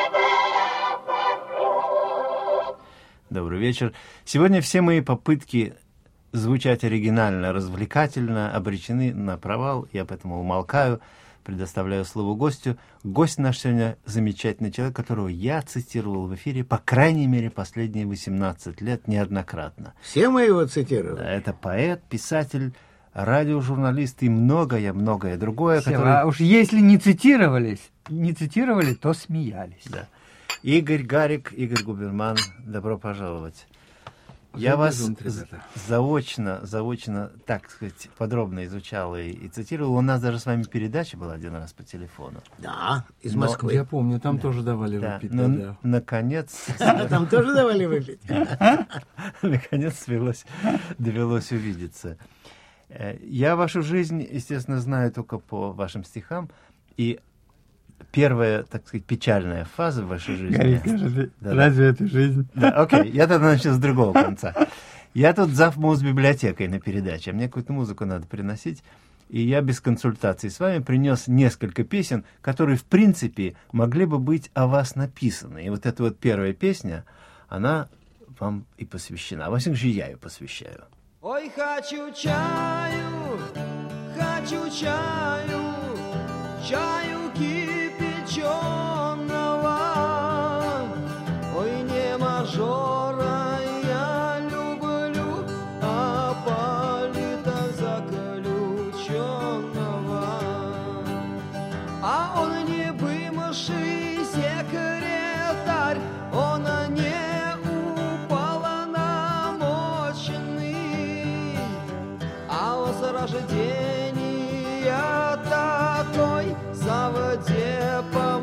Добрый вечер. Сегодня все мои попытки звучать оригинально, развлекательно обречены на провал. Я поэтому умолкаю, предоставляю слово гостю. Гость наш сегодня замечательный человек, которого я цитировал в эфире, по крайней мере, последние 18 лет неоднократно. Все мы его цитировали. Да, это поэт, писатель, радиожурналист и многое другое. А уж если не цитировали, то смеялись. Да. Игорь Гарик, Игорь Губерман, добро пожаловать. Я вас заочно, так сказать, подробно изучал и цитировал. У нас даже с вами передача была один раз по телефону. Да, из Москвы. Я помню, там тоже давали выпить. Но, наконец... Там тоже давали выпить? Наконец довелось увидеться. Я вашу жизнь, естественно, знаю только по вашим стихам. И первая, так сказать, печальная фаза в вашей жизни... Гарик, скажи, разве это жизнь? Да, окей, я тогда начну с другого конца. Я тут зав. Мосбиблиотекой на передаче, а мне какую-то музыку надо приносить, и я без консультаций с вами принес несколько песен, которые, в принципе, могли бы быть о вас написаны. И вот эта вот первая песня, она вам и посвящена. Во всяком случае, я ее посвящаю. Ой, хочу чаю, чаю кипяченого. Ой, не мажора я люблю, а полита заключенного. А он не бывший секретарь, он не уполномоченный, а он с рождения такой завдепом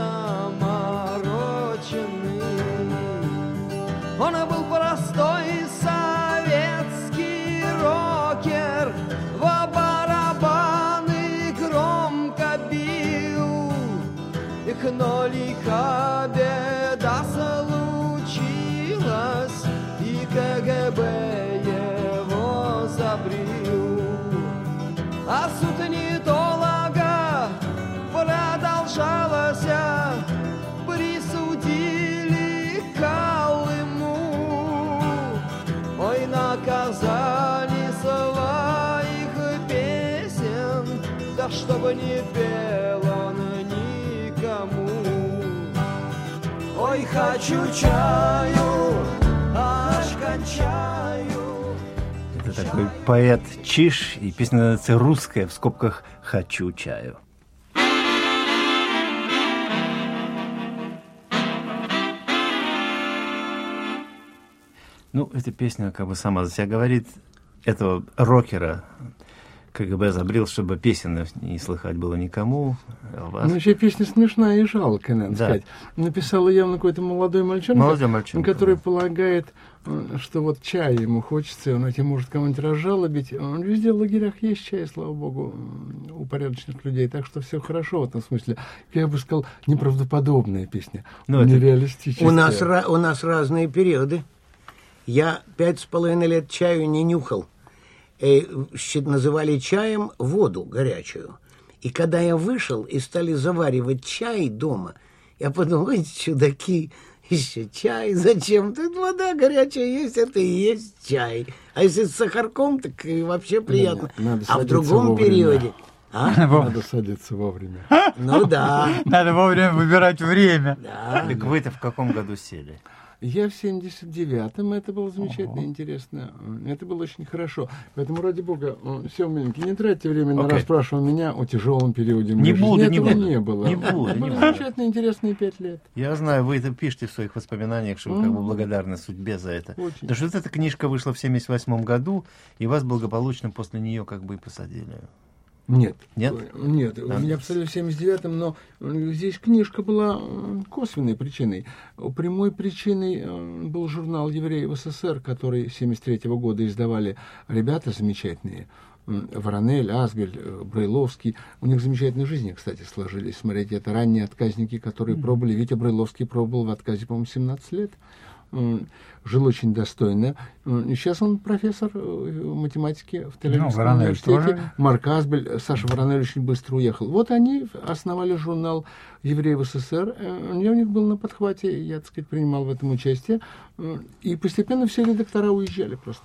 замороченный. Он был простой советский рокер, в барабаны громко бил. Но лиха беда случилась, и КГБ его забрил. А суд недолго продолжался, присудили Колыму. Ой, наказали своих песен, да чтобы не пел он никому. Ой, хочу чаю, аж кончаю. Это такой поэт Чиж, и песня называется «Русская», в скобках «Хочу чаю». Ну, эта песня как бы сама за себя говорит. Этого рокера КГБ забрил, чтобы песен не слыхать было никому. Ну, вообще песня смешная и жалкая, надо сказать. Написал явно какой-то молодой мальчонка, который полагает, что вот чай ему хочется, и он этим может кому-нибудь разжалобить. Везде в лагерях есть чай, слава богу, у порядочных людей, так что все хорошо в этом смысле. Я бы сказал, неправдоподобная песня, нереалистическая. У нас разные периоды. Я 5,5 лет чаю не нюхал. Называли чаем воду горячую. И когда я вышел и стали заваривать чай дома, я подумал, ой, чудаки, еще чай, зачем? Тут вода горячая есть, это и есть чай. А если с сахарком, так и вообще приятно. А в другом периоде... Надо садиться вовремя. Ну да. Надо вовремя выбирать время. Да. Так вы-то в каком году сели? Я в 79-м, это было замечательно, интересно. Это было очень хорошо. Поэтому, ради бога, все, миленький, не тратьте время на расспрашивание меня о тяжелом периоде. Не буду. Не было. Замечательно, интересные 5 лет. Я знаю, вы это пишете в своих воспоминаниях, что вы как бы благодарны судьбе за это. Очень. Потому что вот эта книжка вышла в 78 году, и вас благополучно после нее как бы и посадили. Нет. Нет? Нет, меня посадили в 79-м, но здесь книжка была косвенной причиной. Прямой причиной был журнал «Евреи в СССР», который с 73-го года издавали ребята замечательные. Воронель, Асбель, Брайловский. У них замечательные жизни, кстати, сложились. Смотрите, это ранние отказники, которые пробовали. Витя Брайловский пробовал в отказе, по-моему, 17 лет. жил очень достойно. И сейчас он профессор математики в Тель-Авивском университете. Марк Асбель, Саша Воронель очень быстро уехал. Вот они основали журнал «Евреи в СССР». Я у них был на подхвате, я, так сказать, принимал в этом участие. И постепенно все редактора уезжали просто.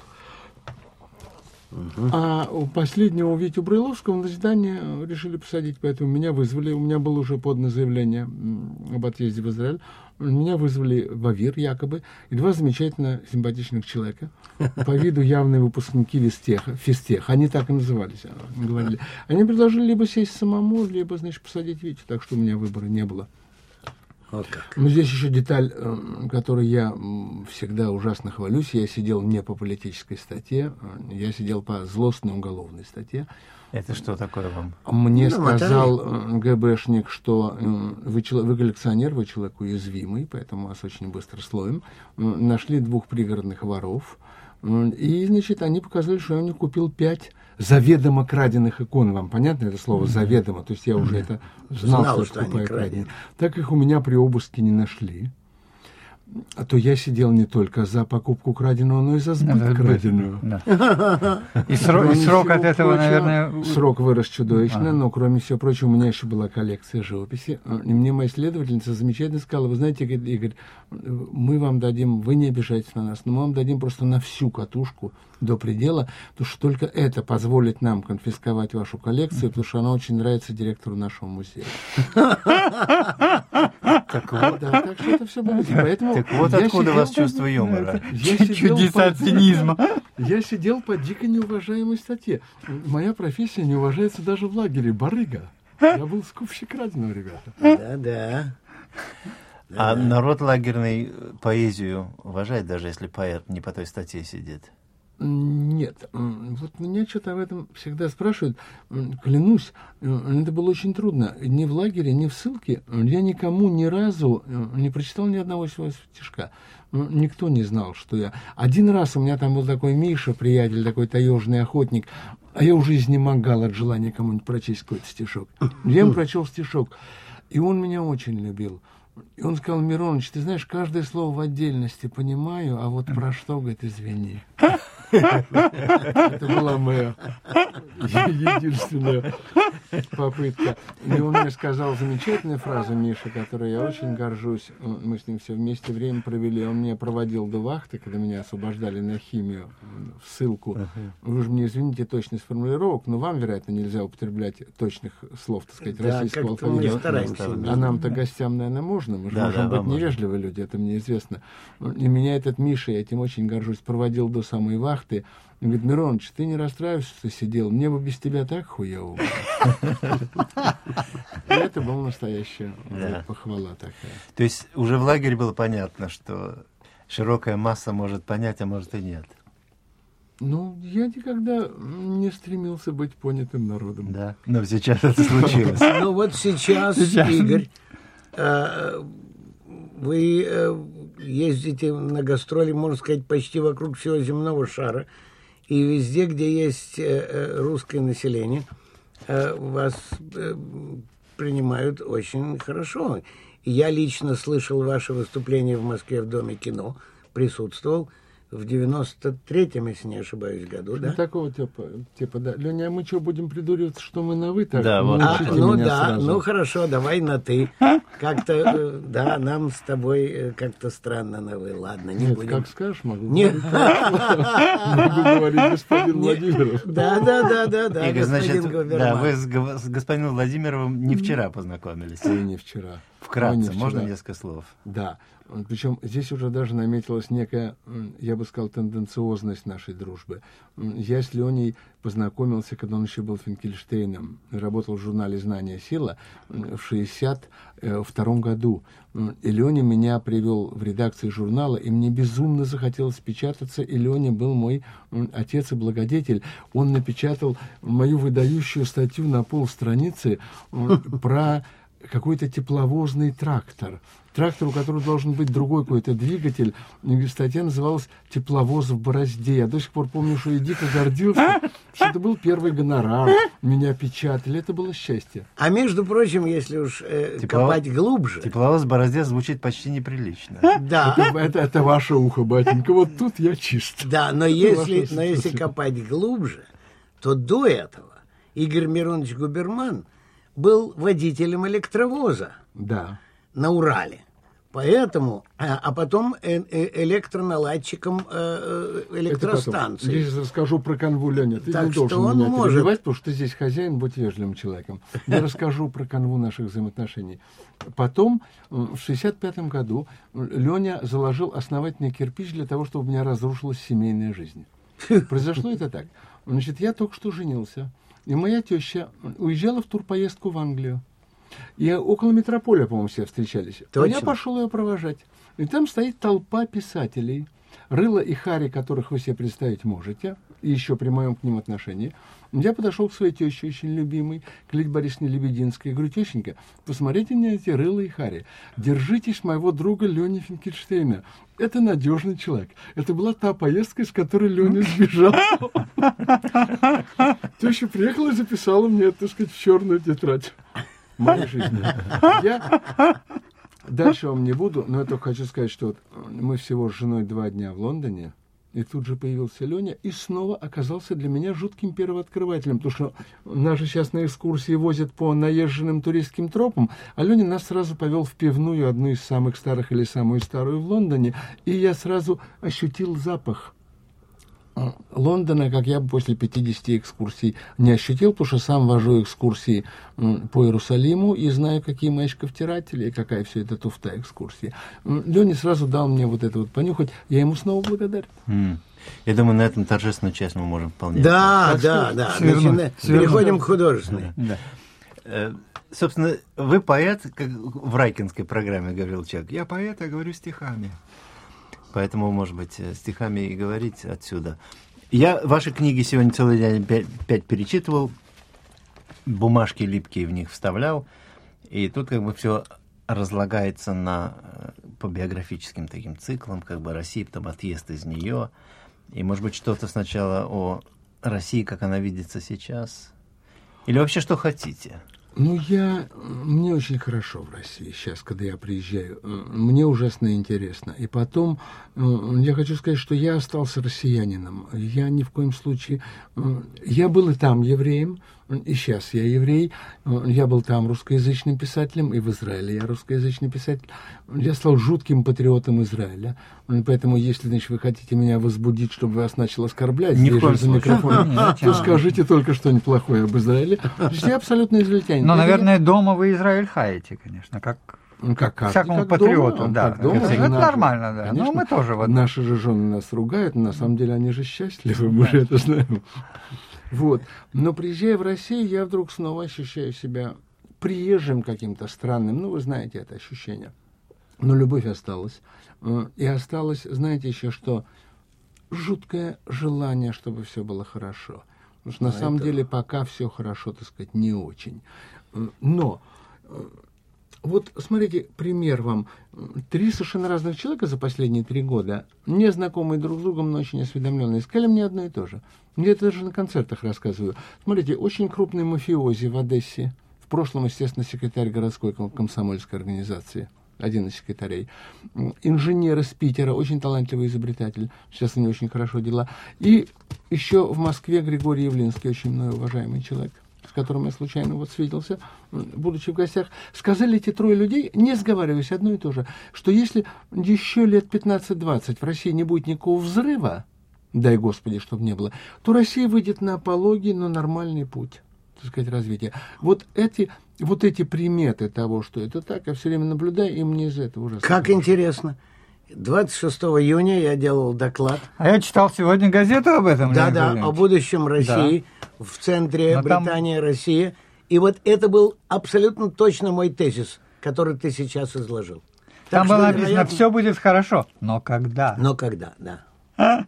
А у последнего Витю Брайловского на заседание решили посадить, поэтому меня вызвали. У меня было уже подано заявление об отъезде в Израиль. Меня вызвали в АВИР, якобы, и два замечательно симпатичных человека, по виду явные выпускники физтеха, они так и назывались, говорили. Они предложили либо сесть самому, либо, значит, посадить Витю, так что у меня выбора не было. Вот как. Но здесь еще деталь, которой я всегда ужасно хвалюсь. Я сидел не по политической статье, я сидел по злостной уголовной статье. Это что такое вам? Мне сказал ГБшник, что вы коллекционер, вы человек уязвимый, поэтому вас очень быстро словим. Нашли 2 пригородных воров. И, значит, они показали, что я у них купил 5 заведомо краденных икон. Вам понятно это слово «заведомо»? То есть я уже это знал, что они краденые. Так их у меня при обыске не нашли. А то я сидел не только за покупку краденого, но и за сбыт краденого. Да. И срок от этого, наверное... Срок вырос чудовищно, но, кроме всего прочего, у меня еще была коллекция живописи. И мне моя следовательница замечательно сказала: вы знаете, Игорь, мы вам дадим, вы не обижайтесь на нас, но мы вам дадим просто на всю катушку до предела, потому что только это позволит нам конфисковать вашу коллекцию, потому что она очень нравится директору нашего музея. Так что это все было. Так вот откуда у вас чувство юмора. Чудеса цинизма. Я сидел по дико неуважаемой статье. Моя профессия не уважается даже в лагере. Барыга. Я был скупщик краденого, ребята. Да. А народ лагерный поэзию уважает, даже если поэт не по той статье сидит? Нет. Вот меня что-то об этом всегда спрашивают. Клянусь, это было очень трудно. Ни в лагере, ни в ссылке я никому ни разу не прочитал ни одного своего стишка. Никто не знал, что я... Один раз у меня там был такой Миша, приятель, такой таежный охотник, а я уже изнемогал от желания кому-нибудь прочесть какой-то стишок. Я ему прочел стишок, и он меня очень любил. И он сказал: Мироныч, ты знаешь, каждое слово в отдельности понимаю, а вот про что, говорит, извини. Это была моя единственная попытка. И он мне сказал замечательную фразу, Миша, которой я очень горжусь. Мы с ним все вместе время провели. Он меня проводил до вахты, когда меня освобождали на химию, в ссылку. Вы же мне извините точность формулировок, но вам, вероятно, нельзя употреблять точных слов, так сказать, российского алфавита. А нам-то гостям, наверное, можно. Мы же можем быть невежливые люди, это мне известно. И меня этот Миша, я этим очень горжусь, проводил до самой вахты. Он говорит: Мироныч, ты не расстраивайся, что сидел, мне бы без тебя так хуёво было. Это была настоящая похвала такая. То есть уже в лагере было понятно, что широкая масса может понять, а может и нет. Ну, я никогда не стремился быть понятым народом. Да, но сейчас это случилось. Ну вот сейчас, Игорь, вы ездите на гастроли, можно сказать, почти вокруг всего земного шара. И везде, где есть русское население, вас принимают очень хорошо. И я лично слышал ваше выступление в Москве в Доме кино, присутствовал в 93-м, если не ошибаюсь, году, да? Такого типа, да. Леня, а мы что, будем придуриваться, что мы на «вы» так? Да, вот. Ну хорошо, давай на «ты». Как-то, да, нам с тобой как-то странно на «вы». Ладно, не будем. Как скажешь, могу говорить господин Владимиров. Да, Игорь, значит, да, вы с господином Владимировым не вчера познакомились. И не вчера. Вкратце, можно несколько слов? Да. Причем здесь уже даже наметилась некая, я бы сказал, тенденциозность нашей дружбы. Я с Леней познакомился, когда он еще был Финкельштейном, работал в журнале «Знание. Сила» в 1962 году. И Леня меня привел в редакцию журнала, и мне безумно захотелось печататься, и Леня был мой отец и благодетель. Он напечатал мою выдающую статью на полстраницы про какой-то тепловозный трактор, у которого должен быть другой какой-то двигатель. Статья называлась «Тепловоз в борозде». Я до сих пор помню, что я дико гордился, что это был первый гонорар. Меня печатали. Это было счастье. А между прочим, если уж копать глубже... Тепловоз в борозде звучит почти неприлично. Да. Это ваше ухо, батенька. Вот тут я чист. Да, но если копать глубже, то до этого Игорь Миронович Губерман был водителем электровоза на Урале. Поэтому, а потом электроналадчиком электростанции. Здесь расскажу про канву, Леня. Ты так не должен он меня может. перебивать, потому что ты здесь хозяин, будь вежливым человеком. Я расскажу про канву наших взаимоотношений. Потом, в 1965 году, Леня заложил основательный кирпич для того, чтобы у меня разрушилась семейная жизнь. Произошло это так. Значит, я только что женился, и моя теща уезжала в турпоездку в Англию. И около метрополя, по-моему, все встречались. Точно. Я пошел ее провожать. И там стоит толпа писателей. Рыла и Хари, которых вы себе представить можете, и еще при моем к ним отношении. Я подошел к своей теще, очень любимой, к Лидии Борисовне Лебединской. Я говорю: тещенька, посмотрите на эти Рыла и Хари. Держитесь моего друга Лени Финкельштейна. Это надежный человек. Это была та поездка, из которой Леня сбежал. Теща приехала и записала мне, так сказать, в черную тетрадь моей жизни. Я дальше вам не буду, но я только хочу сказать, что вот мы всего с женой 2 дня в Лондоне, и тут же появился Леня, и снова оказался для меня жутким первооткрывателем, потому что нас же сейчас на экскурсии возят по наезженным туристским тропам, а Леня нас сразу повел в пивную, одну из самых старых или самую старую в Лондоне, и я сразу ощутил запах Лондона, как я бы после 50 экскурсий не ощутил, потому что сам вожу экскурсии по Иерусалиму и знаю, какие мальчиков-втиратели и какая все это туфта экскурсии. Леня сразу дал мне вот это вот понюхать, я ему снова благодарен. Я думаю, на этом торжественную часть мы можем вполне... Да. Переходим к художественной. Собственно, вы поэт, как в Райкинской программе говорил человек. Я поэт, я говорю стихами. Поэтому, может быть, стихами и говорить отсюда. Я ваши книги сегодня целый день 5 перечитывал, бумажки липкие в них вставлял, и тут как бы все разлагается по биографическим таким циклам, как бы Россия, потом отъезд из нее, и, может быть, что-то сначала о России, как она видится сейчас, или вообще что хотите. Ну, мне очень хорошо в России сейчас, когда я приезжаю. Мне ужасно интересно. И потом, я хочу сказать, что я остался россиянином. Я ни в коем случае... Я был и там евреем, и сейчас я еврей. Я был там русскоязычным писателем, и в Израиле я русскоязычный писатель. Я стал жутким патриотом Израиля. Поэтому, если, значит, вы хотите меня возбудить, чтобы вас начал оскорблять, ни в коем случае, то скажите только что-нибудь плохое об Израиле. Я абсолютно израильтянин. Но, наверное, дома вы Израиль хаете, конечно, как всякому патриоту. Дома, да. Это нормально, да. Конечно, но мы тоже вот. Наши же жены нас ругают, но на самом деле они же счастливы, мы же это знаем. Вот. Но приезжая в Россию, я вдруг снова ощущаю себя приезжим каким-то странным. Ну, вы знаете это ощущение. Но любовь осталась. И осталось, знаете, еще что? Жуткое желание, чтобы все было хорошо. Потому что на самом деле пока все хорошо, так сказать, не очень. Но вот смотрите, пример вам. 3 совершенно разных человека за последние 3 года, не знакомые друг с другом, но очень осведомленные, сказали мне одно и то же. Я это даже на концертах рассказываю. Смотрите, очень крупный мафиози в Одессе. В прошлом, естественно, секретарь городской комсомольской организации. Один из секретарей. Инженер из Питера, очень талантливый изобретатель. Сейчас у него очень хорошо дела. И еще в Москве Григорий Явлинский, очень мной уважаемый человек, с которым я случайно вот встретился, будучи в гостях. Сказали эти 3 людей, не сговариваясь, одно и то же, что если еще лет 15-20 в России не будет никакого взрыва, дай Господи, чтобы не было, то Россия выйдет на пологий, но нормальный путь, так сказать, развития. Вот эти приметы того, что это так, я все время наблюдаю, и мне из этого ужасно. Как интересно. 26 июня я делал доклад. А я читал сегодня газету об этом. Да, о будущем России в центре Британия-Россия. И вот это был абсолютно точно мой тезис, который ты сейчас изложил. Там было написано, все будет хорошо, но когда? Но когда, да.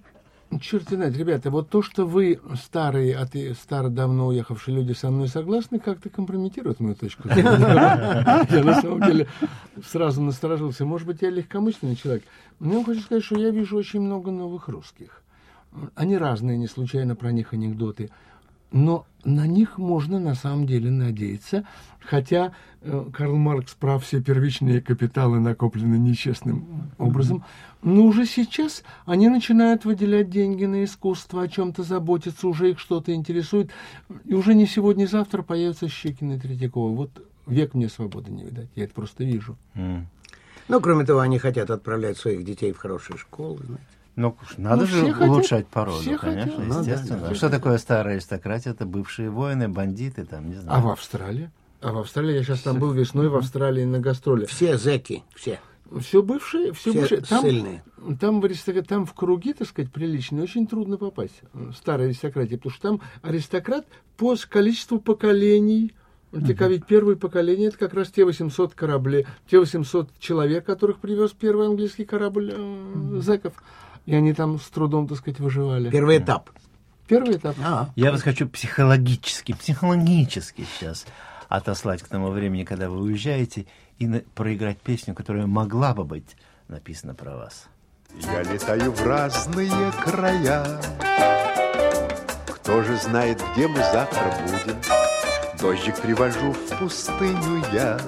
Черт знает, ребята, вот то, что вы старые, давно уехавшие люди со мной согласны, как-то компрометирует мою точку зрения. Я на самом деле сразу насторожился. Может быть, я легкомысленный человек. Но я хочу сказать, что я вижу очень много новых русских. Они разные, не случайно про них анекдоты. Но на них можно на самом деле надеяться, хотя Карл Маркс прав, все первичные капиталы накоплены нечестным образом, но уже сейчас они начинают выделять деньги на искусство, о чем-то заботиться, уже их что-то интересует, и уже не сегодня-завтра появятся Щекин и Третьякова. Вот век мне свободы не видать, я это просто вижу. Ну, кроме того, они хотят отправлять своих детей в хорошие школы, знаете. Ну, надо же улучшать породу, все конечно, хотят. естественно. Да. Что такое старая аристократия? Это бывшие воины, бандиты, там, не знаю. А в Австралии? Я сейчас там был весной в Австралии на гастроли. Все зэки, все. Все бывшие. Там, сильные. Там в круги, так сказать, приличные, очень трудно попасть. Старая аристократия, потому что там аристократ по количеству поколений. Ведь первое поколение — это как раз те 800 кораблей, те 800 человек, которых привез первый английский корабль зэков. И они там с трудом, так сказать, выживали. Первый этап. Я вас хочу психологически сейчас отослать к тому времени, когда вы уезжаете, и проиграть песню, которая могла бы быть написана про вас. Я летаю в разные края. Кто же знает, где мы завтра будем? Дождик привожу в пустыню я.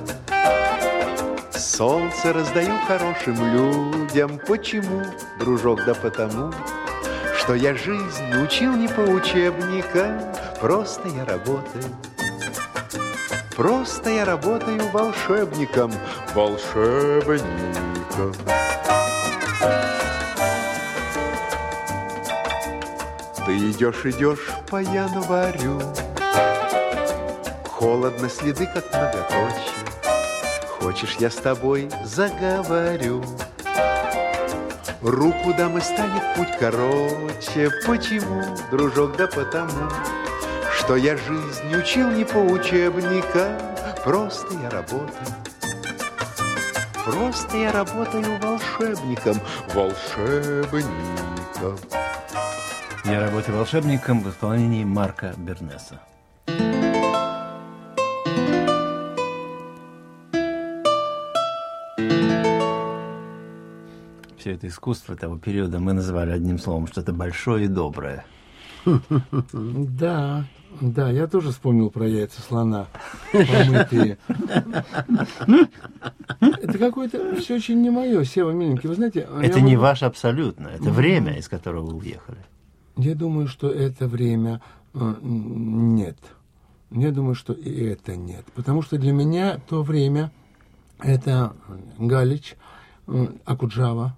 Солнце раздаю хорошим людям. Почему, дружок? Да потому, что я жизнь учил не по учебникам. Просто я работаю волшебником. Ты идешь по январю. Холодно, следы как многоточие. Хочешь, я с тобой заговорю? Руку дам и станет путь короче. Почему, дружок? Да потому, что я жизнь учил не по учебникам. Просто я работаю волшебником. Я работаю волшебником в исполнении Марка Бернеса. Все это искусство того периода мы называли одним словом, что-то большое и доброе. Да, я тоже вспомнил про яйца слона помытые. Это какое-то все очень не мое, Сева, миленький. Вы знаете... Это не ваше абсолютно, это время, из которого вы уехали. Я думаю, что это время нет. Я думаю, что и это нет. Потому что для меня то время это Галич, Окуджава.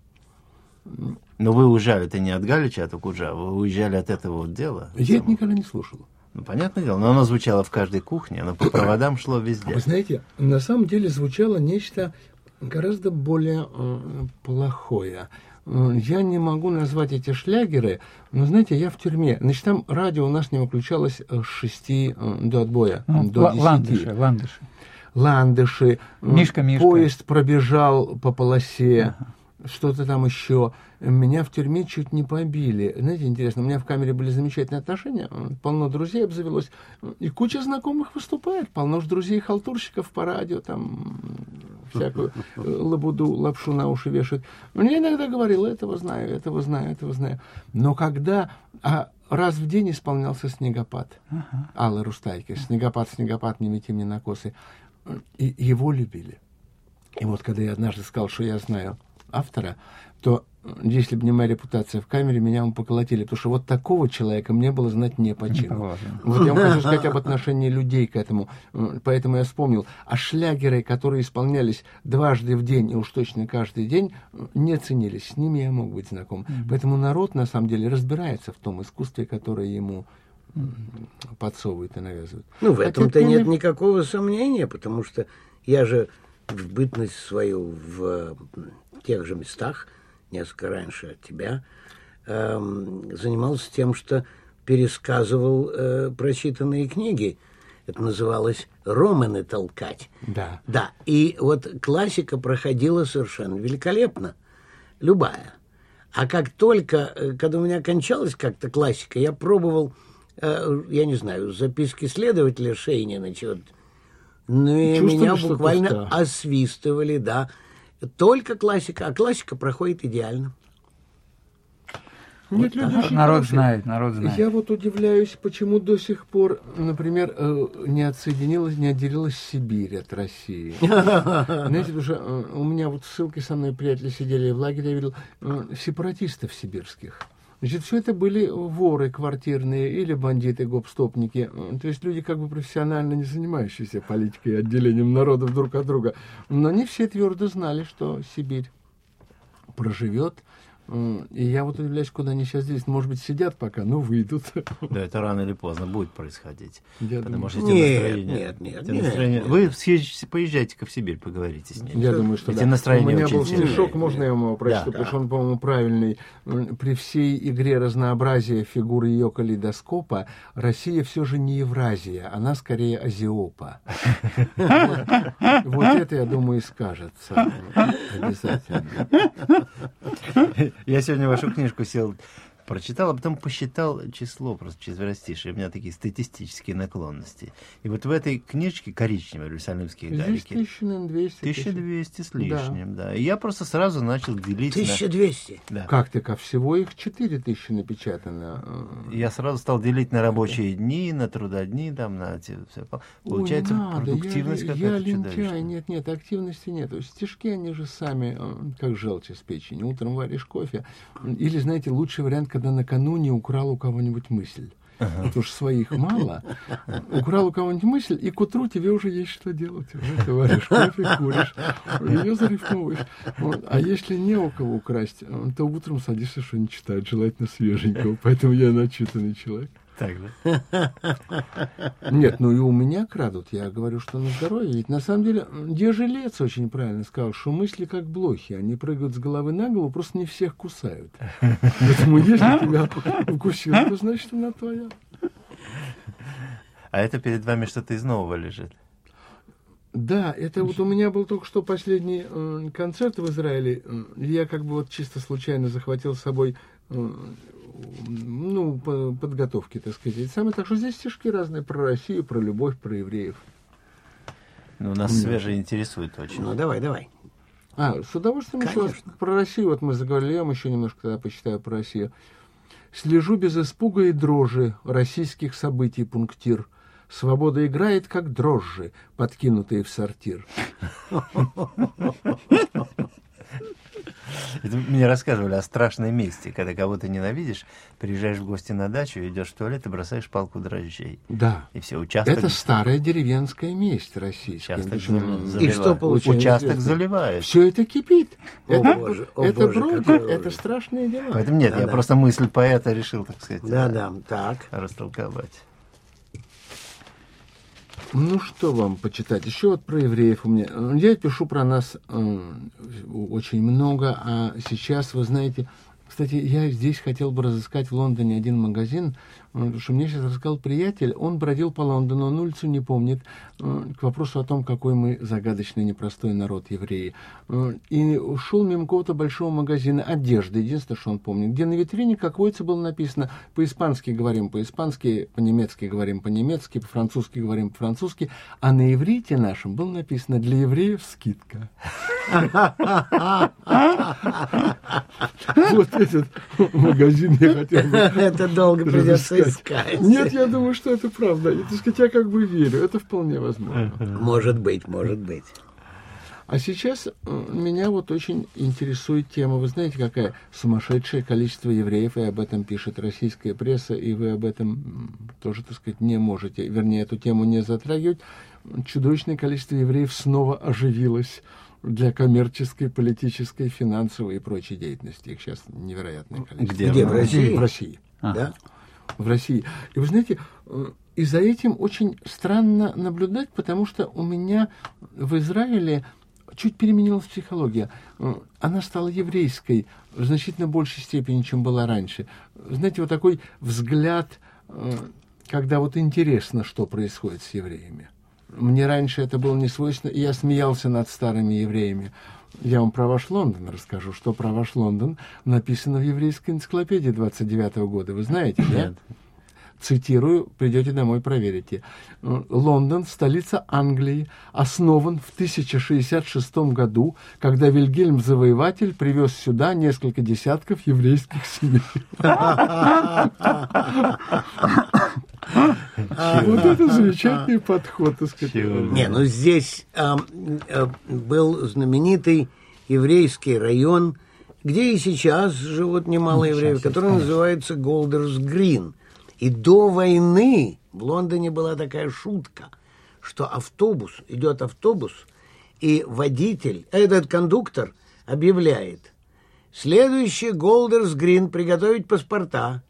Но вы уезжали, это не от Галича, а от Окуджавы. Вы уезжали от этого вот дела. Я это никогда не слушал. Ну, понятное дело, но оно звучало в каждой кухне, оно по проводам шло везде. Вы знаете, на самом деле звучало нечто гораздо более плохое. Я не могу назвать эти шлягеры, но, знаете, я в тюрьме. Значит, там радио у нас не выключалось с 6 до отбоя, до 10. Ландыши. Мишка. Поезд пробежал по полосе. Что-то там еще. Меня в тюрьме чуть не побили. Знаете, интересно, у меня в камере были замечательные отношения, полно друзей обзавелось, и куча знакомых выступает, полно же друзей-халтурщиков по радио, там всякую лабуду, лапшу на уши вешают. Мне иногда говорил, этого знаю. Но когда раз в день исполнялся «Снегопад» Аллы Рустайки, «Снегопад, не мети мне на косы», и его любили. И вот когда я однажды сказал, что я знаю автора, то если бы не моя репутация в камере, меня бы поколотили, потому что вот такого человека мне было знать не по чину. Вот я вам хочу сказать об отношении людей к этому, поэтому я вспомнил. А шлягеры, которые исполнялись дважды в день, и уж точно каждый день, не ценились. С ними я мог быть знаком. Поэтому народ, на самом деле, разбирается в том искусстве, которое ему подсовывают и навязывают. Ну, в этом-то нет никакого сомнения, потому что я же в бытность свою в тех же местах, несколько раньше от тебя, занимался тем, что пересказывал прочитанные книги. Это называлось «Романы толкать». Да. И вот классика проходила совершенно великолепно. Любая. А как только, когда у меня кончалась как-то классика, я пробовал, я не знаю, записки следователя Шейнина, ну и меня буквально освистывали, да. Только классика, а классика проходит идеально. Нет, вот народ знает. Я вот удивляюсь, почему до сих пор, например, не отделилась Сибирь от России. Знаете, уже у меня вот ссылки со мной приятели сидели в лагере, я видел сепаратистов сибирских. Значит, все это были воры квартирные или бандиты, гоп-стопники. То есть люди как бы профессионально не занимающиеся политикой и отделением народов друг от друга. Но они все твердо знали, что Сибирь проживет. И я вот удивляюсь, куда они сейчас здесь. Может быть, сидят пока, но выйдут. Да, это рано или поздно будет происходить. Нет. Вы поезжайте-ка в Сибирь, поговорите с ними. Я думаю, что да. У меня был стишок, можно я ему прочту, потому что он, по-моему, правильный. При всей игре разнообразия фигур ее калейдоскопа Россия все же не Евразия, она скорее Азиопа. Вот это, я думаю, и скажется. Обязательно. Я сегодня вашу книжку сел, прочитал, а потом посчитал число просто четверостишие. У меня такие статистические наклонности. И вот в этой книжке коричневой «Иерусалимские гарики» 1200 с лишним, да. И я просто сразу начал делить 1200? Да. Как так? А всего их 4000 напечатано. Я сразу стал делить на рабочие дни, на трудодни, там, на все. Получается, продуктивность какая-то чудовищная. Нет, активности нет. Стишки, они же сами, как желчь из печени. Утром варишь кофе. Или, знаете, лучший вариант, когда накануне украл у кого-нибудь мысль. Потому что своих мало. Украл у кого-нибудь мысль, и к утру тебе уже есть что делать. Ты варишь кофе, куришь, ее зарифмовываешь. Вот. А если не у кого украсть, то утром садишься что-нибудь читать, желательно свеженького. Поэтому я начитанный человек. Так, да? Нет, ну и у меня крадут. Я говорю, что на здоровье. Ведь на самом деле Жилец очень правильно сказал, что мысли как блохи. Они прыгают с головы на голову, просто не всех кусают. Поэтому если тебя укусил, то значит она твоя. А это перед вами что-то из нового лежит? Да, это вот у меня был только что последний концерт в Израиле. Я как бы вот чисто случайно захватил с собой подготовки, так сказать. Так что здесь стишки разные про Россию, про любовь, про евреев. Ну, нас свежее интересует очень. Ну, давай. С удовольствием еще про Россию. Вот мы заговорили, я вам еще немножко тогда почитаю про Россию. Слежу без испуга и дрожи российских событий пунктир. Свобода играет, как дрожжи, подкинутые в сортир. Это мне рассказывали о страшной мести, когда кого-то ненавидишь, приезжаешь в гости на дачу, идешь в туалет и бросаешь палку дрожжей. Да. И все, участок... Это старая деревенская месть российская. И что получается? Участок заливает. Все это кипит. Это бродит, это страшные дела. Поэтому нет, я просто мысль поэта решил, так сказать, так. растолковать. Ну, что вам почитать? Еще вот про евреев у меня. Я пишу про нас очень много, а сейчас, вы знаете... Кстати, я здесь хотел бы разыскать в Лондоне один магазин, потому что мне сейчас рассказал приятель, он бродил по Лондону, он улицу не помнит, к вопросу о том, какой мы загадочный, непростой народ, евреи. И шел мимо какого-то большого магазина одежды, единственное, что он помнит, где на витрине, как водится, было написано: по-испански говорим по-испански, по-немецки говорим по-немецки, по-французски говорим по-французски, а на иврите нашем было написано: для евреев скидка. Вот этот магазин я хотел бы... Это долго придется искать. Нет, я думаю, что это правда. И, так сказать, я как бы верю. Это вполне возможно. Может быть. А сейчас меня вот очень интересует тема. Вы знаете, какая? Сумасшедшее количество евреев, и об этом пишет российская пресса, и вы об этом тоже, так сказать, не можете, вернее, эту тему не затрагивать. Чудовищное количество евреев снова оживилось для коммерческой, политической, финансовой и прочей деятельности. Их сейчас невероятное количество. Где? В России? В России. Да? В России. И вы знаете, и за этим очень странно наблюдать, потому что у меня в Израиле чуть переменилась психология. Она стала еврейской в значительно большей степени, чем была раньше. Знаете, вот такой взгляд, когда вот интересно, что происходит с евреями. Мне раньше это было не свойственно, и я смеялся над старыми евреями. Я вам про ваш Лондон расскажу, что про ваш Лондон написано в еврейской энциклопедии 29-го года. Вы знаете, да? Нет. Цитирую, придете домой, проверите. Лондон, столица Англии, основан в 1066 году, когда Вильгельм Завоеватель привез сюда несколько десятков еврейских семей. Вот это замечательный подход, так сказать. Не, ну здесь был знаменитый еврейский район, где и сейчас живут немало евреев, который называется Голдерс Грин. И до войны в Лондоне была такая шутка, что идет автобус, и водитель, этот кондуктор объявляет: следующий Голдерс Грин, приготовить паспорта.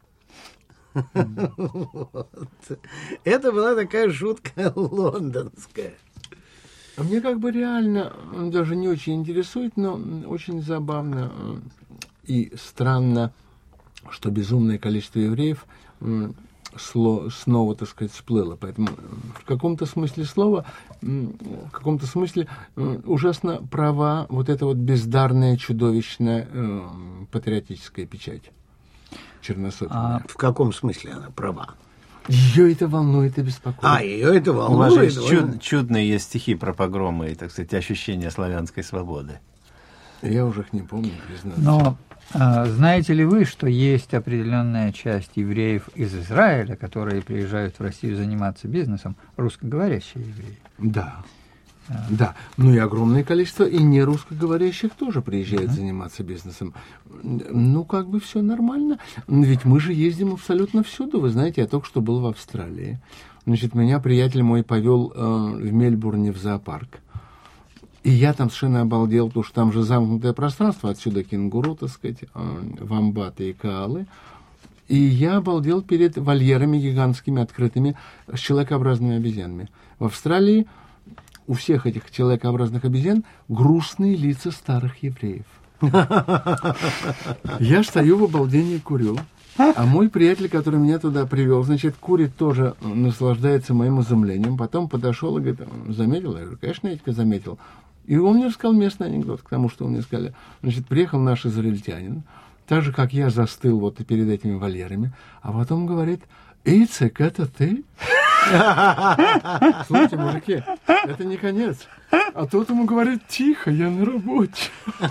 Это была такая шутка лондонская. А мне как бы реально даже не очень интересует, но очень забавно и странно, что безумное количество евреев снова, так сказать, всплыло. Поэтому в каком-то смысле слова, в каком-то смысле ужасно права вот эта вот бездарная, чудовищная патриотическая печать черносотенная. В каком смысле она права? Ее это волнует и беспокоит. Ее это волнует. У вас же есть чудные есть стихи про погромы и, так сказать, ощущение славянской свободы. Я уже их не помню, признаться. Но знаете ли вы, что есть определенная часть евреев из Израиля, которые приезжают в Россию заниматься бизнесом, русскоговорящие евреи? Да. Да, ну и огромное количество и не русскоговорящих тоже приезжают заниматься бизнесом. Ну, как бы все нормально. Ведь мы же ездим абсолютно всюду. Вы знаете, я только что был в Австралии. Значит, меня приятель мой повел в Мельбурне в зоопарк. И я там совершенно обалдел, потому что там же замкнутое пространство, отсюда кенгуру, так сказать, вомбаты и коалы. И я обалдел перед вольерами гигантскими, открытыми, с человекообразными обезьянами. В Австралии у всех этих человекообразных обезьян грустные лица старых евреев. Я стою в обалдении, курю. А мой приятель, который меня туда привел, значит, курит тоже, наслаждается моим изумлением. Потом подошел и говорит: заметил? Я говорю: конечно, я тебя заметил. И он мне рассказал местный анекдот к тому, что он мне сказали. Значит, приехал наш израильтянин, так же, как я, застыл вот перед этими вольерами, а потом говорит: Ицек, это ты? Слушайте, мужики, это не конец. А тот ему говорит: тихо, я на работе.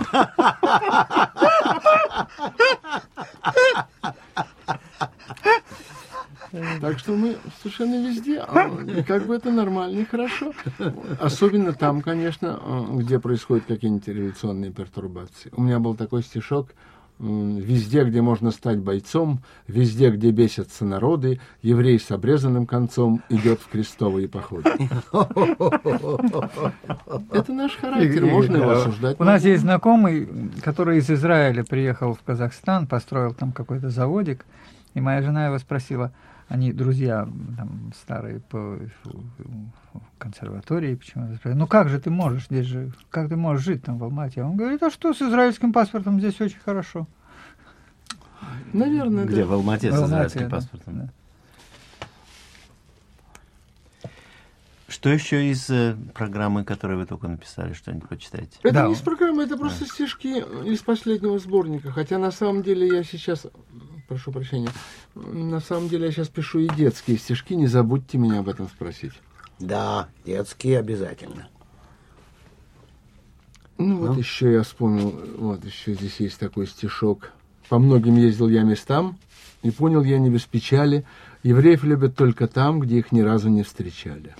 Так что мы совершенно везде, и как бы это нормально и хорошо. Особенно там, конечно, где происходят какие-нибудь революционные пертурбации. У меня был такой стишок: везде, где можно стать бойцом, везде, где бесятся народы, еврей с обрезанным концом идет в крестовые походы. Это наш характер, можно его осуждать. У нас есть знакомый, который из Израиля приехал в Казахстан, построил там какой-то заводик, и моя жена его спросила, они друзья там, старые по консерватории, почему-то спрашивают: ну как же ты можешь здесь же, как ты можешь жить там в Алмате? Он говорит: а что, с израильским паспортом здесь очень хорошо. Наверное, где, да. в Алмате с израильским паспортом? Да. Что еще из программы, которую вы только написали, что-нибудь почитаете? Это не из программы, это просто стишки из последнего сборника. Хотя на самом деле я сейчас, прошу прощения, на самом деле я сейчас пишу и детские стишки, не забудьте меня об этом спросить. Да, детские обязательно. Ну вот еще я вспомнил, вот еще здесь есть такой стишок. По многим ездил я местам, и понял я не без печали, евреев любят только там, где их ни разу не встречали.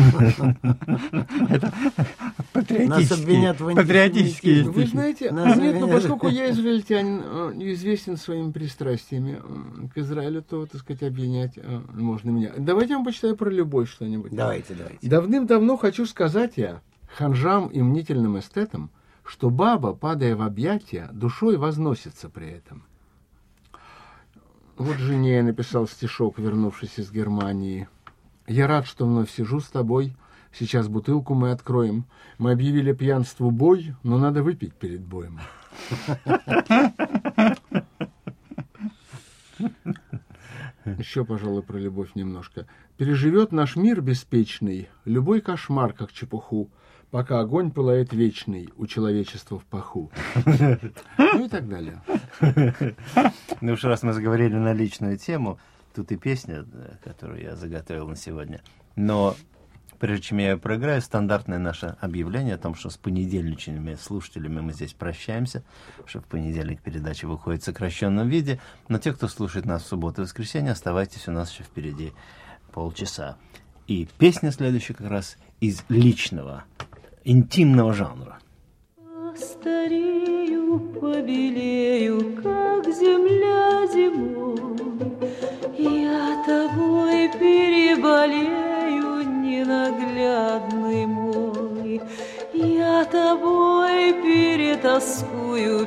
Это Нас обвинят в патриотические. Вы знаете, нет, но поскольку я израильтянин, известен своими пристрастиями к Израилю, то, так сказать, обвинять можно меня. Давайте я вам почитаю про любовь что-нибудь. Давайте. Давным-давно хочу сказать я ханжам и мнительным эстетам, что баба, падая в объятия, душой возносится при этом. Вот жене я написал стишок, вернувшись из Германии. Я рад, что вновь сижу с тобой. Сейчас бутылку мы откроем. Мы объявили пьянству бой, но надо выпить перед боем. Еще, пожалуй, про любовь немножко. Переживет наш мир беспечный любой кошмар, как чепуху, пока огонь пылает вечный у человечества в паху. Ну и так далее. Ну уж раз мы заговорили на личную тему, тут и песня, которую я заготовил на сегодня. Но прежде чем я ее проиграю, стандартное наше объявление о том, что с понедельничными слушателями мы здесь прощаемся, что в понедельник передача выходит в сокращенном виде. Но те, кто слушает нас в субботу и воскресенье, оставайтесь, у нас еще впереди полчаса. И песня следующая как раз из личного, интимного жанра. Старею, побелею, как земля зимой, я тобой переболею, ненаглядный мой, я тобой перетаскую,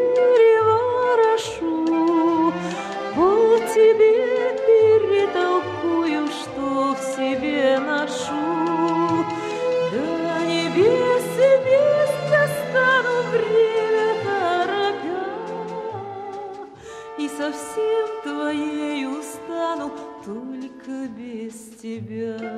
переворошу, по тебе перетолкую, что в себе ношу, до небес достану время торопя, и совсем твоею стану, только без тебя.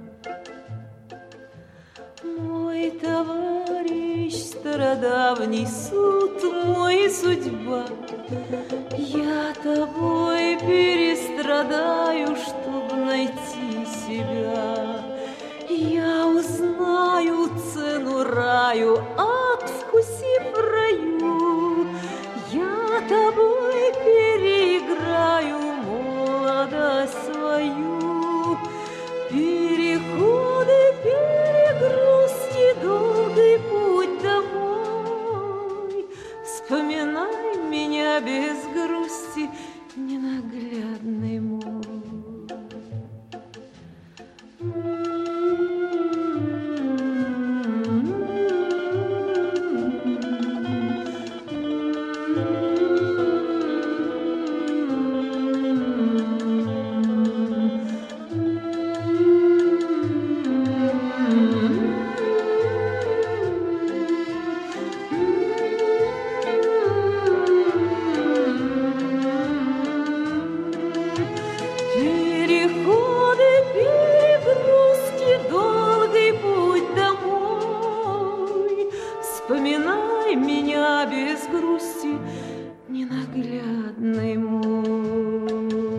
Мой товарищ, стародавний суд, мой судьба, я тобой перестрадаю, чтоб найти себя. Я узнаю цену раю, откусив раю, я тобой переиграю молодость свою. Переходы, перегрузки, долгий путь домой, вспоминай меня без грусти, ненаглядный мой. Вспоминай меня без грусти, ненаглядный мой.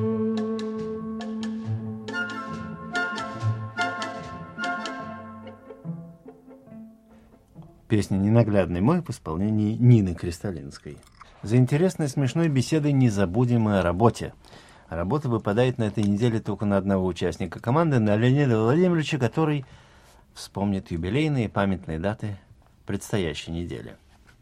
Песня «Ненаглядный мой» в исполнении Нины Кристалинской. За интересной смешной беседой не забудем и о работе. Работа выпадает на этой неделе только на одного участника команды, на Леонида Владимировича, который вспомнит юбилейные памятные даты предстоящей недели.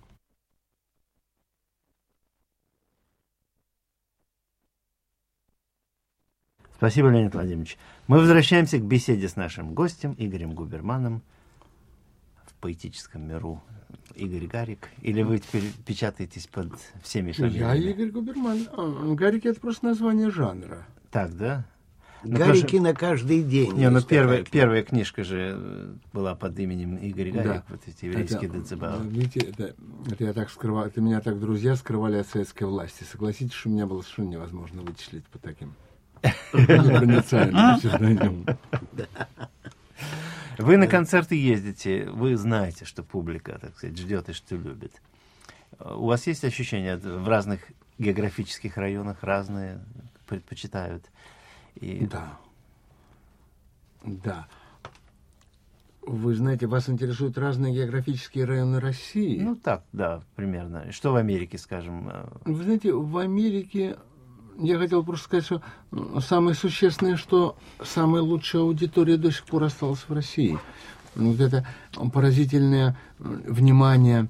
Спасибо, Леонид Владимирович. Мы возвращаемся к беседе с нашим гостем Игорем Губерманом в поэтическом миру. Игорь Гарик. Или вы теперь печатаетесь под всеми фамилиями? Я Игорь Губерман. Гарик — это просто название жанра. Так, да? Гарики на каждый день. Не, ну первая книжка же была под именем Игорь Гарик, Да. вот эти еврейские Децибалы. Видите, это я так скрывал, это меня так друзья скрывали от советской власти. Согласитесь, что меня было совершенно невозможно вычислить по таким непроницаемым псевдонимам. Вы на концерты ездите, вы знаете, что публика, так сказать, ждет и что любит. У вас есть ощущение, в разных географических районах разные предпочитают? Да. Да. Вы знаете, вас интересуют разные географические районы России? Ну так, да, примерно. Что в Америке, скажем? Вы знаете, в Америке, я хотел просто сказать, что самое существенное, что самая лучшая аудитория до сих пор осталась в России. Вот это поразительное внимание,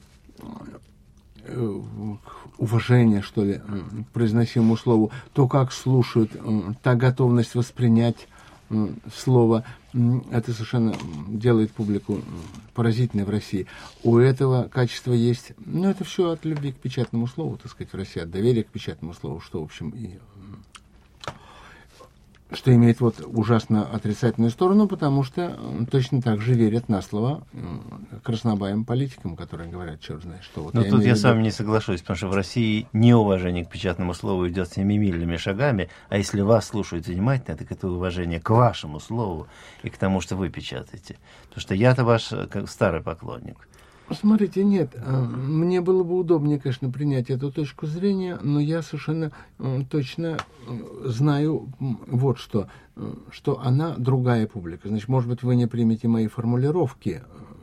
уважение, что ли, к произносимому слову, то, как слушают, та готовность воспринять слово, это совершенно делает публику поразительной в России. У этого качества есть, ну, это все от любви к печатному слову, так сказать, в России, от доверия к печатному слову, что, в общем, и что имеет вот ужасно отрицательную сторону, потому что точно так же верят на слово краснобаевым политикам, которые говорят, черт знает что. Вот но тут я с вами не соглашусь, потому что в России неуважение к печатному слову идет семимильными шагами, а если вас слушают внимательно, так это уважение к вашему слову и к тому, что вы печатаете. Потому что я-то ваш старый поклонник. Смотрите, нет, мне было бы удобнее, конечно, принять эту точку зрения, но я совершенно точно знаю вот что она другая публика. Значит, может быть, вы не примете мои формулировки.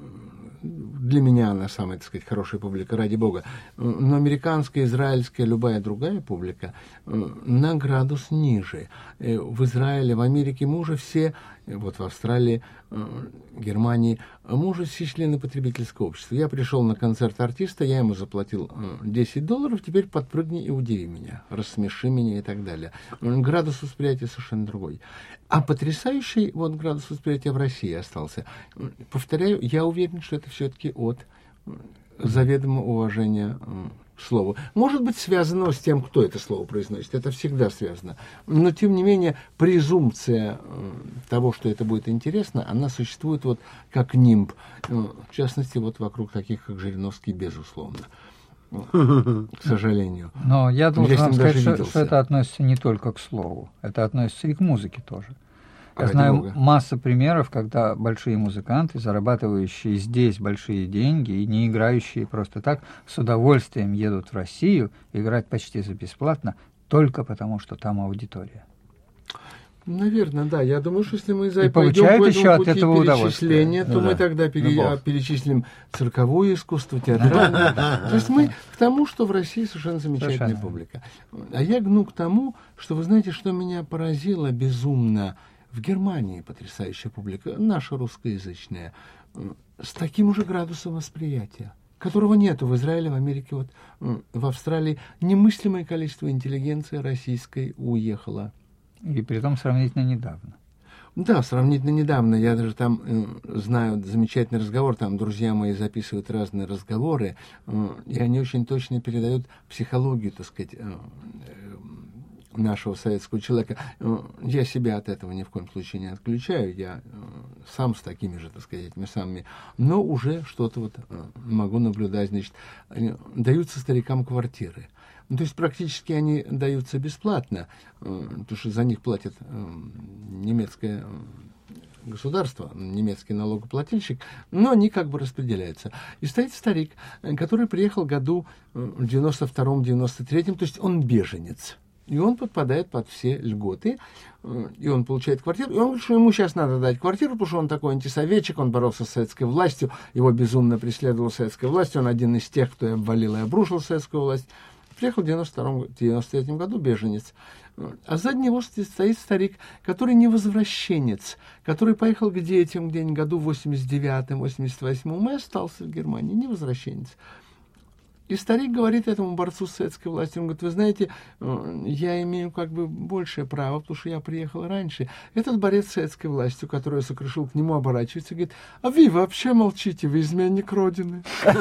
Для меня она самая, так сказать, хорошая публика, ради бога. Но американская, израильская, любая другая публика на градус ниже. В Израиле, в Америке мы уже все, вот в Австралии, Германии, мы уже все члены потребительского общества. Я пришел на концерт артиста, я ему заплатил $10, теперь подпрыгни и удиви меня, рассмеши меня и так далее. Градус восприятия совершенно другой. А потрясающий вот градус восприятия в России остался. Повторяю, я уверен, что это все-таки от заведомого уважения к слову. Может быть, связано с тем, кто это слово произносит. Это всегда связано. Но, тем не менее, презумпция того, что это будет интересно, она существует вот как нимб. В частности, вот вокруг таких, как Жириновский, безусловно. К сожалению. Но я должен вам сказать, что это относится не только к слову. Это относится и к музыке тоже. Я знаю массу примеров, когда большие музыканты, зарабатывающие здесь большие деньги и не играющие просто так, с удовольствием едут в Россию играть почти за бесплатно, только потому, что там аудитория. Наверное, да. Я думаю, что если мы пойдем по этому пути перечисления, то мы тогда перечислим цирковое искусство, театральное. То есть мы к тому, что в России совершенно замечательная публика. А я гну к тому, что вы знаете, что меня поразило безумно. В Германии потрясающая публика, наша русскоязычная, с таким же градусом восприятия, которого нету в Израиле, в Америке, вот, в Австралии. Немыслимое количество интеллигенции российской уехало. И при том сравнительно недавно. Да, сравнительно недавно. Я даже там знаю замечательный разговор, там друзья мои записывают разные разговоры, и они очень точно передают психологию, так сказать, нашего советского человека. Я себя от этого ни в коем случае не отключаю, я сам с такими же, так сказать, самыми, но уже что-то вот могу наблюдать. Значит, даются старикам квартиры. Ну, то есть практически они даются бесплатно, потому что за них платит немецкое государство, немецкий налогоплательщик, но они как бы распределяются. И стоит старик, который приехал году в 92-м, 93-м, то есть он беженец. И он подпадает под все льготы, и он получает квартиру. И он говорит, что ему сейчас надо дать квартиру, потому что он такой антисоветчик, он боролся с советской властью, его безумно преследовала советская власть, он один из тех, кто обвалил и обрушил советскую власть. Приехал в 92-93 году беженец. А сзади него стоит старик, который не возвращенец, который поехал к детям где-нибудь году в 89-м, 88-м и остался в Германии, не возвращенец. И старик говорит этому борцу с советской властью, он говорит, вы знаете, я имею как бы большее право, потому что я приехал раньше. Этот борец с советской властью, который я сокрушил, к нему оборачивается и говорит, а вы вообще молчите, вы изменник Родины.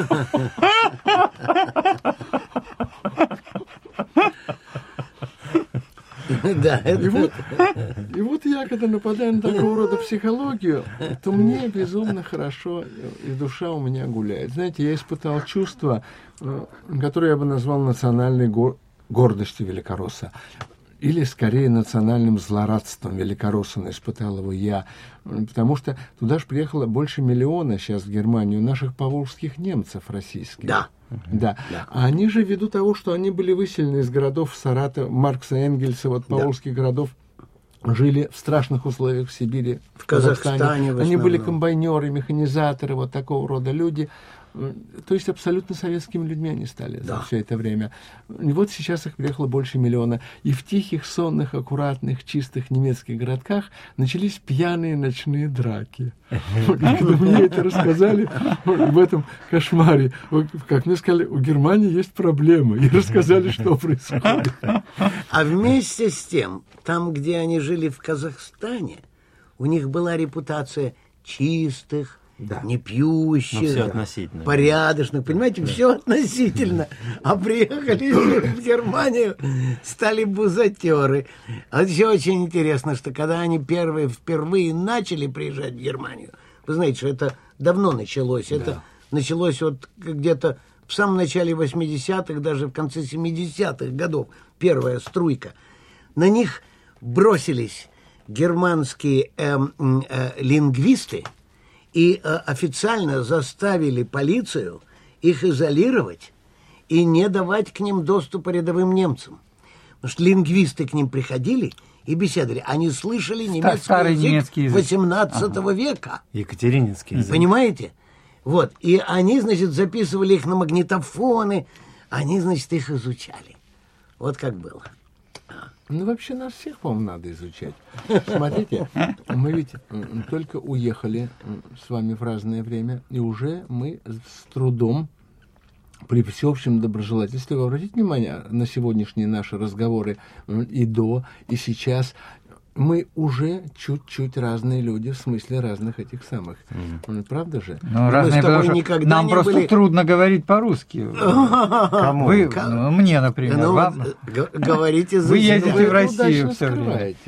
И вот я, когда нападаю на такого рода психологию, то мне безумно хорошо, и душа у меня гуляет. Знаете, я испытал чувство, которое я бы назвал национальной гордостью великоросса. Или, скорее, национальным злорадством великоросса испытал его я. Потому что туда же приехало больше миллиона сейчас в Германию наших поволжских немцев российских. Да. А они же, ввиду того, что они были выселены из городов Саратова, Маркса, Энгельса, вот поволжских городов, жили в страшных условиях в Сибири, в Казахстане. Они были комбайнеры, механизаторы, вот такого рода люди. То есть абсолютно советскими людьми они стали за все это время. И вот сейчас их приехало больше миллиона. И в тихих, сонных, аккуратных, чистых немецких городках начались пьяные ночные драки. Когда мне это рассказали в этом кошмаре, как мне сказали, у Германии есть проблемы. И рассказали, что происходит. А вместе с тем, там, где они жили в Казахстане, у них была репутация чистых, не пьющих, все относительно. порядочных, понимаете, все относительно. А приехали в Германию, стали бузатеры. А еще очень интересно, что когда они впервые начали приезжать в Германию, вы знаете, что это давно началось. Это началось вот где-то в самом начале 80-х, даже в конце 70-х годов, первая струйка. На них бросились германские лингвисты и официально заставили полицию их изолировать и не давать к ним доступа рядовым немцам. Потому что лингвисты к ним приходили и беседовали. Они слышали немецкий язык 18 века. Екатерининский язык. Понимаете? Вот. И они, значит, записывали их на магнитофоны. Они, значит, их изучали. Вот как было. Ну, вообще нас всех, по-моему, надо изучать. Смотрите, мы ведь только уехали с вами в разное время, и уже мы с трудом, при всеобщем доброжелательстве, вы обратите внимание на сегодняшние наши разговоры и до, и сейчас, мы уже чуть-чуть разные люди в смысле разных этих самых. Правда же? Ну, разные, нам просто трудно говорить по-русски. Кому? Вы, мне, например. Ну, вам... Говорите за Вы ездите в Россию все время.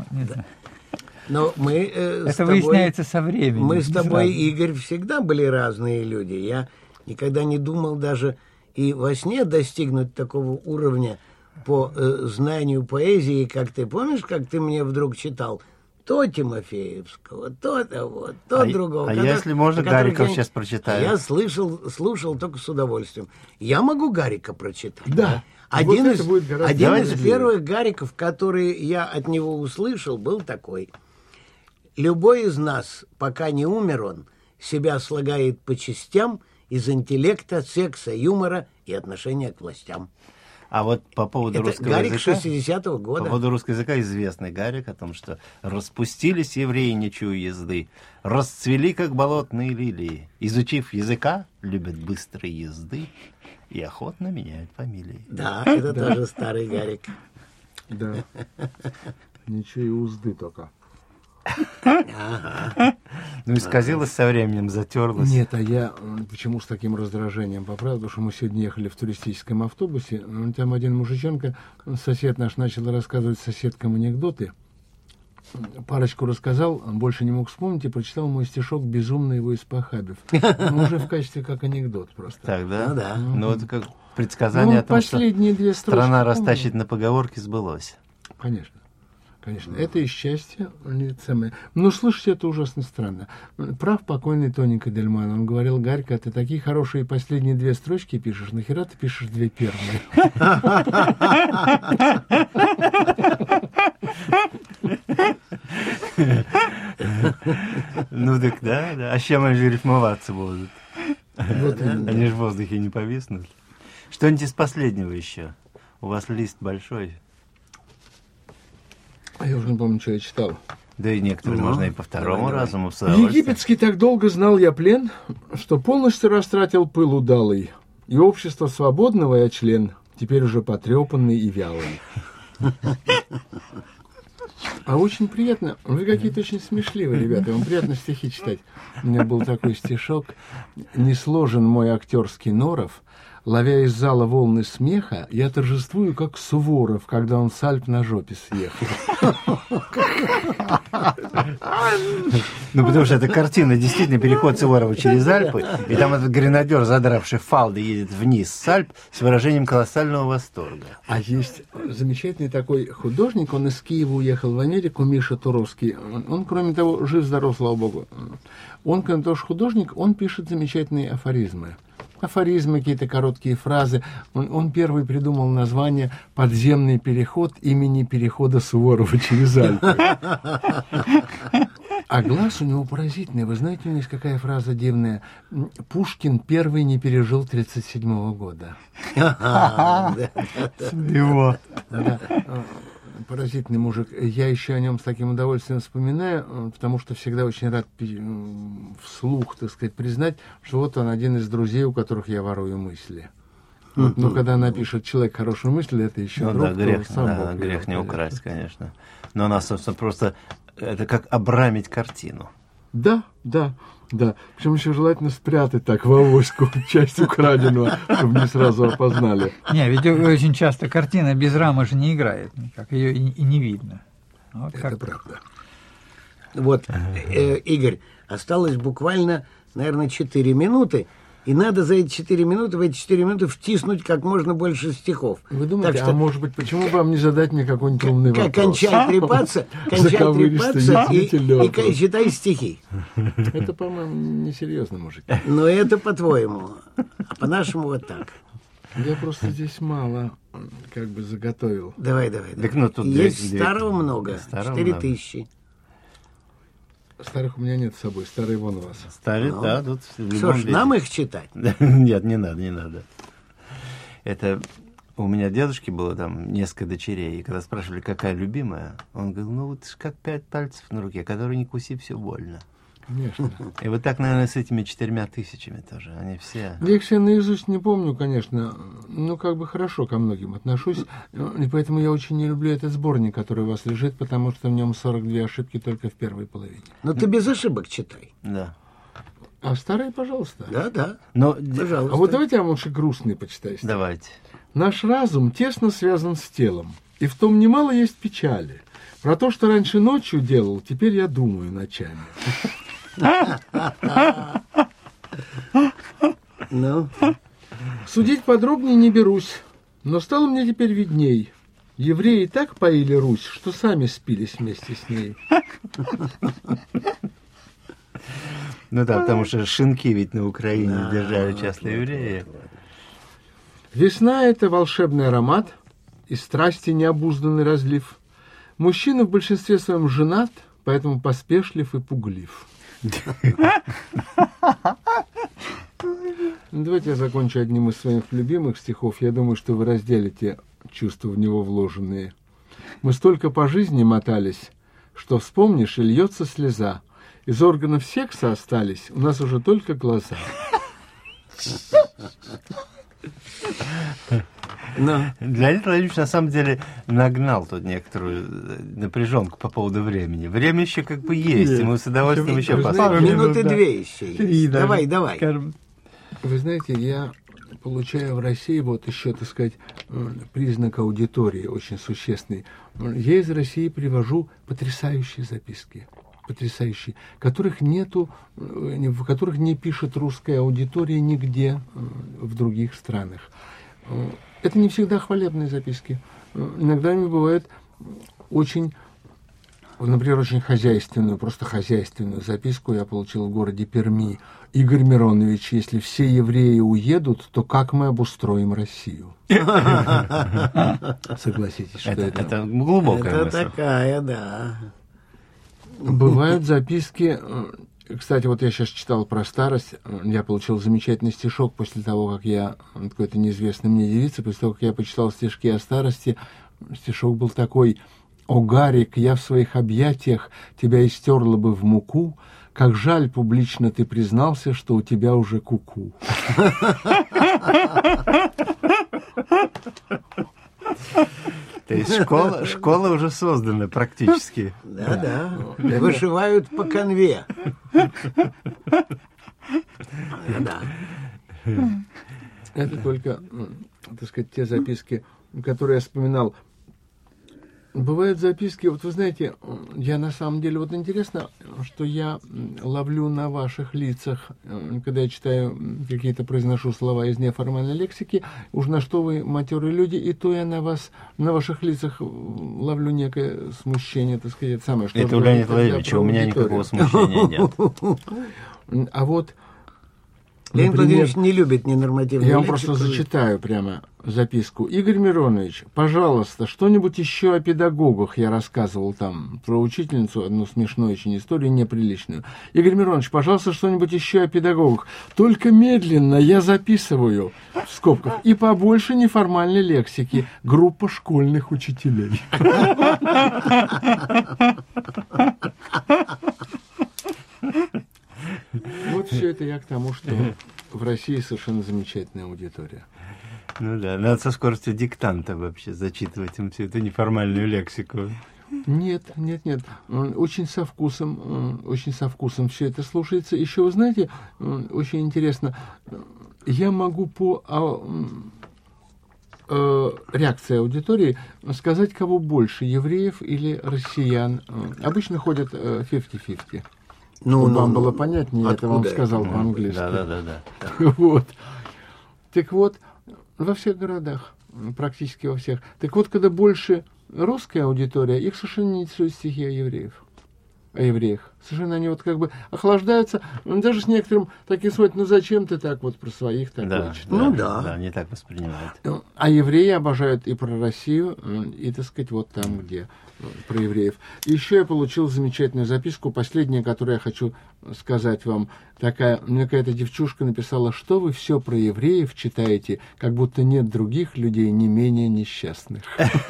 Но мы это выясняется со временем. Мы с тобой, Игорь, всегда были разные люди. Я никогда не думал даже и во сне достигнуть такого уровня по знанию поэзии, как ты помнишь, как ты мне вдруг читал то Тимофеевского, то того, то другого. А если можно, Гариков сейчас прочитаю. Я слушал только с удовольствием. Я могу Гарика прочитать. Да. Один из первых Гариков, который я от него услышал, был такой. Любой из нас, пока не умер он, себя слагает по частям из интеллекта, секса, юмора и отношения к властям. А вот по поводу русского Гарик языка... 60-го года. По поводу русского языка известный Гарик о том, что распустились евреи, не чуя езды, расцвели, как болотные лилии. Изучив языка, любят быстрой езды и охотно меняют фамилии. Да, это тоже старый Гарик. Да. Ничего и узды только. Ну, исказилось со временем, затерлось. Нет, а я почему с таким раздражением поправил, потому что мы сегодня ехали в туристическом автобусе, там один мужичонка, сосед наш, начал рассказывать соседкам анекдоты. Парочку рассказал, больше не мог вспомнить, и прочитал мой стишок «Безумно его испохабив». Ну, уже в качестве как анекдот просто. Так, да? Ну, да. Ну, вот как предсказание о том, что страна растащит на поговорке, сбылось. Конечно. Конечно, это и счастье. Но слышите, это ужасно странно. Прав покойный Тони Кадельман. Он говорил: Гарька, ты такие хорошие последние 2 строчки пишешь, нахера ты пишешь 2 первые? Ну так да. А с чем они же рифмоваться будут? Они же в воздухе не повиснут. Что-нибудь из последнего еще? У вас лист большой. А я уже не помню, что я читал. Да и некоторые можно и по второму разуму. Египетский так долго знал я плен, что полностью растратил пыл удалый. И общество свободного я член, теперь уже потрепанный и вялый. А очень приятно. Вы какие-то очень смешливые, ребята. Вам приятно стихи читать. У меня был такой стишок. «Не сложен мой актерский норов, ловя из зала волны смеха, я торжествую, как Суворов, когда он с Альп на жопе съехал». Ну, потому что эта картина действительно переход Суворова через Альпы, и там этот гренадер, задравший фалды, едет вниз с Альп с выражением колоссального восторга. А есть замечательный такой художник, он из Киева уехал в Америку, Миша Туровский. Он, кроме того, жив-здоров, слава богу. Он, кроме того, что художник, он пишет замечательные афоризмы. Афоризмы, какие-то короткие фразы. Он первый придумал название «Подземный переход» имени перехода Суворова через Альпы. А глаз у него поразительный. Вы знаете, у него есть какая фраза дивная? «Пушкин первый не пережил 1937 года». Его. Поразительный мужик. Я еще о нем с таким удовольствием вспоминаю, потому что всегда очень рад вслух, так сказать, признать, что вот он один из друзей, у которых я ворую мысли. Вот, но когда напишет человек хорошую мысль, это еще ну, друг, да, грех не украсть, конечно. Но она, собственно, просто это как обрамить картину. Да, да. Да, причем еще желательно спрятать так в авоську часть украденного, чтобы не сразу опознали. Не, ведь очень часто картина без рамы же не играет никак, ее и не видно. Вот это правда. Вот, Игорь, осталось буквально, наверное, 4 минуты. И надо за эти 4 минуты, в эти 4 минуты втиснуть как можно больше стихов. Вы думаете, так что, может быть, почему бы вам не задать мне какой-нибудь умный вопрос? Кончай трепаться и читай стихи. Это, по-моему, несерьезно, мужики. Но это по-твоему, а по-нашему вот так. Я просто здесь мало как бы заготовил. Давай. Так, ну, тут есть старого много, 4000. Старых у меня нет с собой, старые вон у вас. Старые, да, тут в любом Что ж, виде. нам их читать? Нет, не надо. Это у меня дедушки было там несколько дочерей, и когда спрашивали, какая любимая, он говорил, ну вот как 5 пальцев на руке, которые не куси, все больно. Конечно. И вот так, наверное, с этими 4000 тоже. Они все... Я их все наизусть не помню, конечно. Ну, как бы хорошо ко многим отношусь. И поэтому я очень не люблю этот сборник, который у вас лежит, потому что в нем 42 ошибки только в первой половине. Но ты без ошибок читай. Да. А старые, пожалуйста. Да. Но... Пожалуйста. А вот давайте я вам лучше грустный почитаю. Давайте. Наш разум тесно связан с телом, и в том немало есть печали. Про то, что раньше ночью делал, теперь я думаю ночами. Ну? Судить подробнее не берусь, но стало мне теперь видней. Евреи так поили Русь, что сами спились вместе с ней. Ну да, потому что шинки ведь на Украине держали часто евреи. Весна — это волшебный аромат и страсти необузданный разлив. Мужчина в большинстве своем женат, поэтому поспешлив и пуглив. Давайте я закончу одним из своих любимых стихов. Я думаю, что вы разделите чувства в него вложенные. Мы столько по жизни мотались, что вспомнишь, и льется слеза. Из органов секса остались у нас уже только глаза. Но. Леонид Владимирович на самом деле нагнал тут некоторую напряженку по поводу времени. Время еще как бы есть, и мы с удовольствием еще посмотрим. Минуты 2 еще есть. Давай. Вы знаете, я получаю в России вот еще, так сказать, признак аудитории очень существенный. Я из России привожу потрясающие записки. Потрясающие, которых нету, в которых не пишет русская аудитория нигде в других странах. Это не всегда хвалебные записки. Иногда они бывают очень, например, очень хозяйственную, просто хозяйственную записку я получил в городе Перми. Игорь Миронович, если все евреи уедут, то как мы обустроим Россию? Согласитесь, что это глубокая мысль. Это такая, да. Бывают записки... Кстати, вот я сейчас читал про старость. Я получил замечательный стишок после того, как я... Какой-то неизвестный мне девица, после того, как я почитал стишки о старости. Стишок был такой: «О, Гарик, я в своих объятиях тебя истерла бы в муку. Как жаль, публично ты признался, что у тебя уже куку». То есть школа уже создана практически. Да. Вышивают по канве. Да. Это только, так сказать, те записки, которые я вспоминал. Бывают записки, вот вы знаете, я на самом деле, вот интересно, что я ловлю на ваших лицах, когда я читаю какие-то, произношу слова из неформальной лексики, уж на что вы матерые люди, и то я на вас, на ваших лицах ловлю некое смущение, так сказать, самое, что... Это у Леонида Владимировича, у меня никакого смущения нет. А вот... Леонид Владимирович не любит ненормативную лексику. Я вам просто зачитаю прямо записку. Игорь Миронович, пожалуйста, что-нибудь еще о педагогах. Я рассказывал там про учительницу одну смешную очень историю, неприличную. Игорь Миронович, пожалуйста, что-нибудь еще о педагогах. Только медленно я записываю, в скобках, и побольше неформальной лексики. Группа школьных учителей. Вот все это я к тому, что в России совершенно замечательная аудитория. Ну да, надо со скоростью диктанта вообще зачитывать им всю эту неформальную лексику. Нет. Очень со вкусом все это слушается. Еще, вы знаете, очень интересно, я могу по реакции аудитории сказать, кого больше, евреев или россиян. Обычно ходят 50-50. Вам было понятнее, это вам сказал по-английски. Да. Вот. Так вот, во всех городах, практически во всех. Так вот, когда больше русская аудитория, их совершенно не интересуют стихи о евреях. Совершенно они вот как бы охлаждаются, даже с некоторым таким свойством, зачем ты так вот про своих такое читаешь? Да, они так воспринимают. А евреи обожают и про Россию, и, так сказать, вот там, где про евреев. И еще я получил замечательную записку, последняя, которую я хочу сказать вам. Мне какая-то девчушка написала, что вы все про евреев читаете, как будто нет других людей не менее несчастных.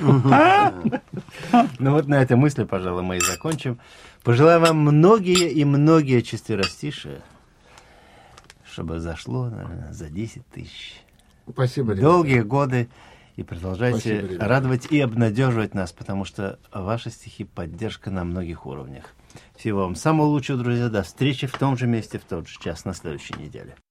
Ну вот на этой мысли, пожалуй, мы и закончим. Пожелаю вам многие чистырастишие, чтобы зашло, наверное, за 10 тысяч. Спасибо, ребята. Долгие годы. И продолжайте радовать и обнадеживать нас, потому что ваши стихи — поддержка на многих уровнях. Всего вам самого лучшего, друзья. До встречи в том же месте, в тот же час на следующей неделе.